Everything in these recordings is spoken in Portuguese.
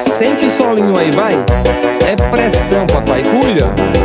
Sente o solinho aí, vai. É pressão, papai, cuida.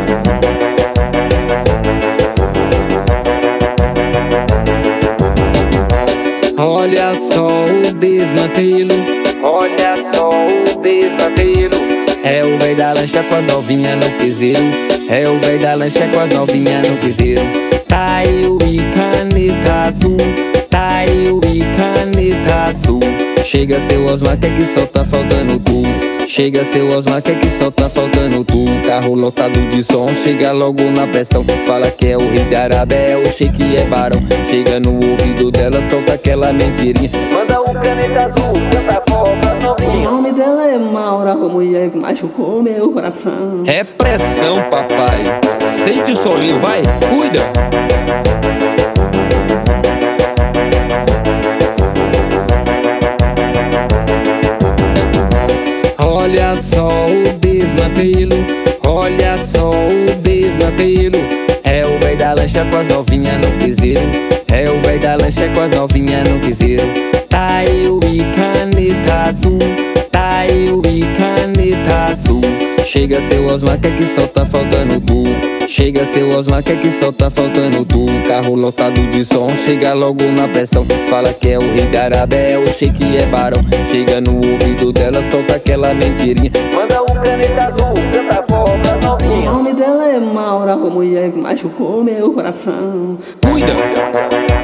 Olha só o desmantelo, olha só o desmantelo. É o véi da lancha com as novinhas no piseiro. É o véi da lancha com as novinhas no piseiro. Tá eu e caneta azul, tá eu e caneta azul. Chega seu Osmar, que é que só tá faltando tu. Chega seu Osmar, que é que só tá faltando tu. Carro lotado de som, chega logo na pressão. Fala que é o rei da Arábia, é o Sheik, é barão. Chega no ouvido dela, solta aquela mentirinha. Manda um caneta azul, canta foga novinha. O nome dela é Maura, a mulher que machucou meu coração. É pressão, papai. Sente o solinho, vai, cuida. Olha só o desmantelo, olha só o desmantelo. É o véi da lancha com as novinhas no piseiro. É o véi da lancha com as novinhas no piseiro. Tá eu e caneta azul, tá eu e caneta azul. Chega seu Osmar, que é que só tá faltando tu. Chega seu Osmar, que é que só tá faltando tu. Carro lotado de som, chega logo na pressão. Fala que é o rei da Arábia, é o Sheik, é barão. Chega no ouvido dela, solta aquela mentirinha. Manda um caneta azul, canta foga novinha. O nome dela é Maura, a mulher que machucou meu coração. Cuida.